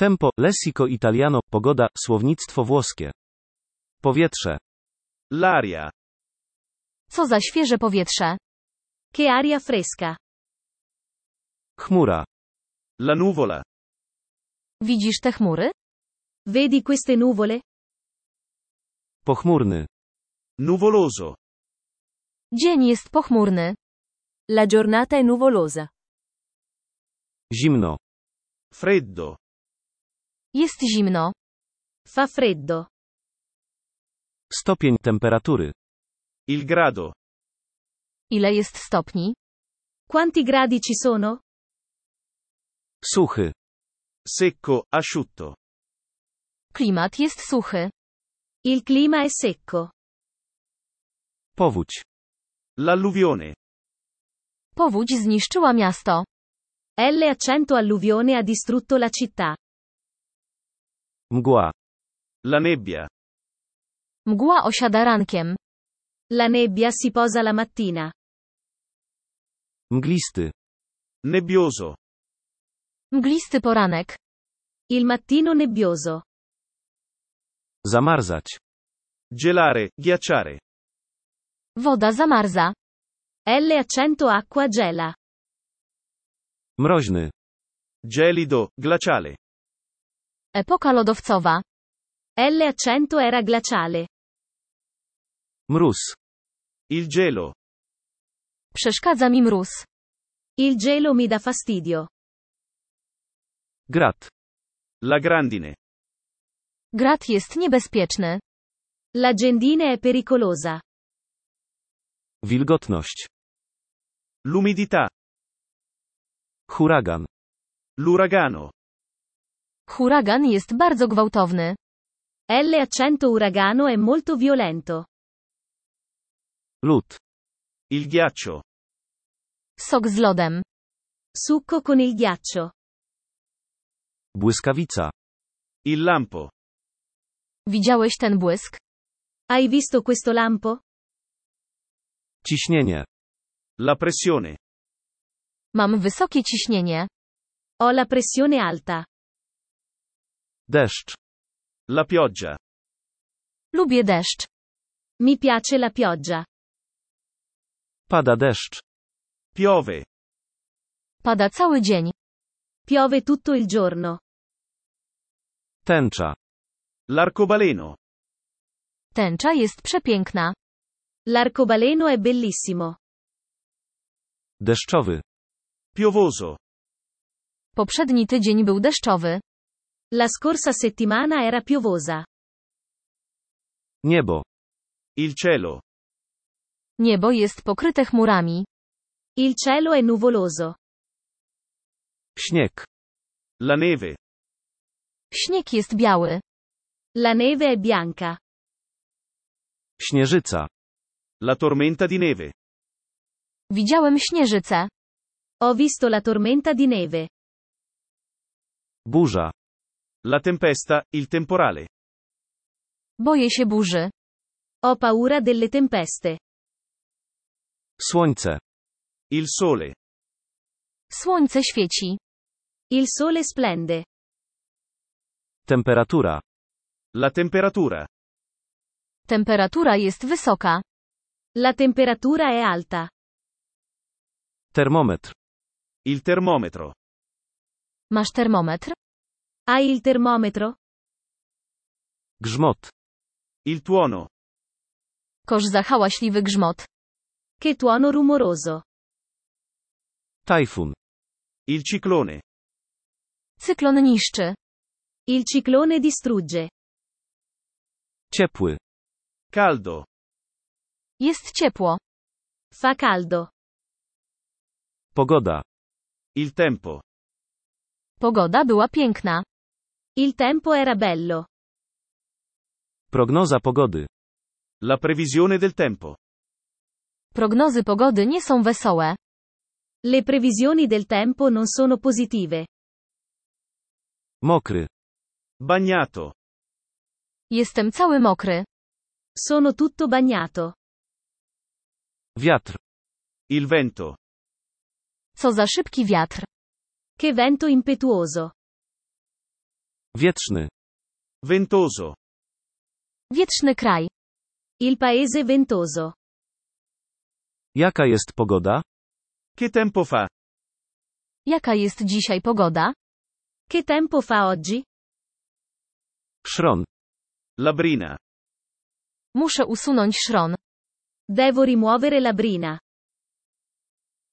Tempo, lessico italiano, pogoda, słownictwo włoskie. Powietrze. L'aria. Co za świeże powietrze. Che aria fresca. Chmura. La nuvola. Widzisz te chmury? Vedi queste nuvole? Pochmurny. Nuvoloso. Dzień jest pochmurny. La giornata è nuvolosa. Zimno. Freddo. Jest zimno. Fa freddo. Stopień temperatury. Il grado. Ile jest stopni? Quanti gradi ci sono? Suchy. Secco, asciutto. Klimat jest suchy. Il clima è secco. Powódź. L'alluvione. Powódź zniszczyła miasto. L'alluvione ha distrutto la città. Mgła. La nebbia. Mgła osiada rankiem. La nebbia si posa la mattina. Mglisty. Nebbioso. Mglisty poranek. Il mattino nebbioso. Zamarzać. Gelare, ghiacciare. Woda zamarza. Acqua gela. Mroźny. Gelido, glaciale. Epoka lodowcowa. Era glaciale. Mróz. Il gelo. Przeszkadza mi mróz. Il gelo mi dà fastidio. Grat. La grandine. Grat jest niebezpieczny. La gendine è pericolosa. Wilgotność. L'umidità. Huragan. L'uragano. Huragan jest bardzo gwałtowny. Uragano è molto violento. Lód. Il ghiaccio. Sok z lodem. Succo con il ghiaccio. Błyskawica. Il lampo. Widziałeś ten błysk? Hai visto questo lampo? Ciśnienie. La pressione. Mam wysokie ciśnienie. Ho la pressione alta. Deszcz. La pioggia. Lubię deszcz. Mi piace la pioggia. Pada deszcz. Piove. Pada cały dzień. Piove tutto il giorno. Tęcza. L'arcobaleno. Tęcza jest przepiękna. L'arcobaleno è bellissimo. Deszczowy. Piovoso. Poprzedni tydzień był deszczowy. La scorsa settimana era piovosa. Niebo. Il cielo. Niebo jest pokryte chmurami. Il cielo è nuvoloso. Śnieg. La neve. Śnieg jest biały. La neve è bianca. Śnieżyca. La tormenta di neve. Widziałem śnieżycę. Ho visto la tormenta di neve. Burza. La tempesta, il temporale. Boję się burzy. Ho paura delle tempeste. Słońce. Il sole. Słońce świeci. Il sole splende. Temperatura. La temperatura. Temperatura jest wysoka. La temperatura è alta. Termometr. Il termometro. Masz termometr? Hai il termometro? Grzmot. Il tuono. Kosz za hałaśliwy grzmot. Che tuono rumoroso. Tajfun. Il ciclone. Cyklon niszczy. Il ciclone distrugge. Ciepły. Caldo. Jest ciepło. Fa caldo. Pogoda. Il tempo. Pogoda była piękna. Il tempo era bello. Prognoza pogody. La previsione del tempo. Prognozy pogody nie są wesołe. Le previsioni del tempo non sono positive. Mokry. Bagnato. Jestem cały mokry. Sono tutto bagnato. Wiatr. Il vento. Co za szybki wiatr. Che vento impetuoso. Wietrzny. Ventoso. Wietrzny kraj. Il paese ventoso. Jaka jest pogoda? Che tempo fa? Jaka jest dzisiaj pogoda? Che tempo fa oggi? Szron. La brina. Muszę usunąć szron. Devo rimuovere la brina.